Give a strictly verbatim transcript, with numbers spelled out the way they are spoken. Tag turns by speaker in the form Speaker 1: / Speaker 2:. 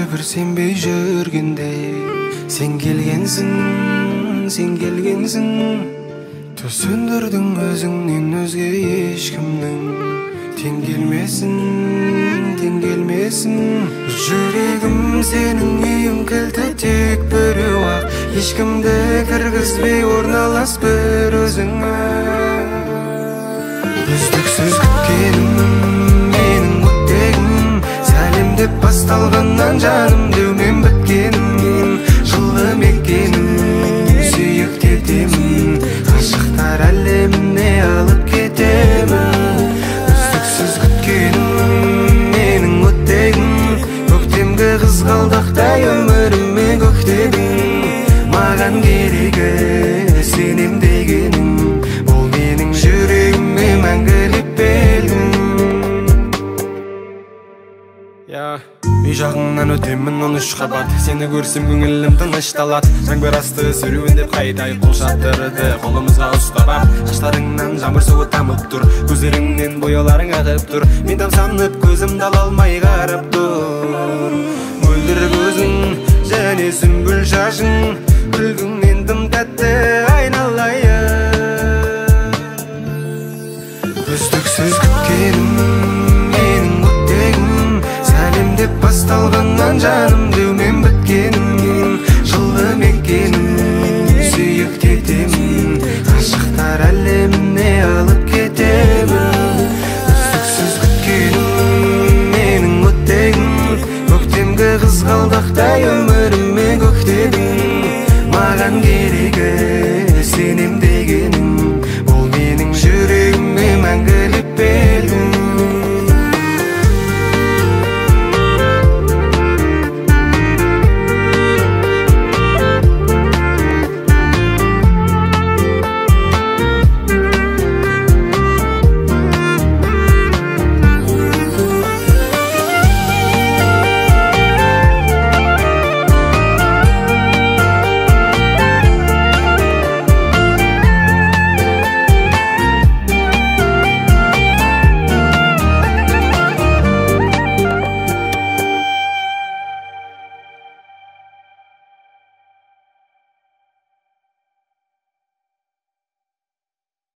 Speaker 1: bir senbey жүргенде Sen kelgensin, sen kelgensin Töz söndürdün özüңнен özge ешкімнің Тең келмесін, тең келмесін Жүрегім сенің үйің кілті тек біреу ақ Ешкімді кіргізбей орналас бір өзіңе Үздіксіз күткенім менің өттегім Сәлем деп басталғаннан жаным деумен біткенім Жылы мекенім сүйіп кетемін Ғашықтар әлеміне алып кетемін Үздіксіз күткенім менің өттегім Көктемгі қызғалдақтай өміріме көктедің Маған керегі сенем дегенім Ол менің жүрегіме мәңгілік белгім Үй жағыңнан өтемін он үш қабат Сені көрсем көңілім тынышталат Жаңбыр асты сүруіндеп қайдай қол шаттырды Қолымызға ұстап ап Шаштарыңнан жаңбыр суы тамып тұр Көздеріңнен бояуларың ағып тұр Мен тамсанып көзімді ала алмай қарап тұр Мөлдір көзің және сүмбіл шашың Күлгіңнен тым тәтті айналайын Үздіксіз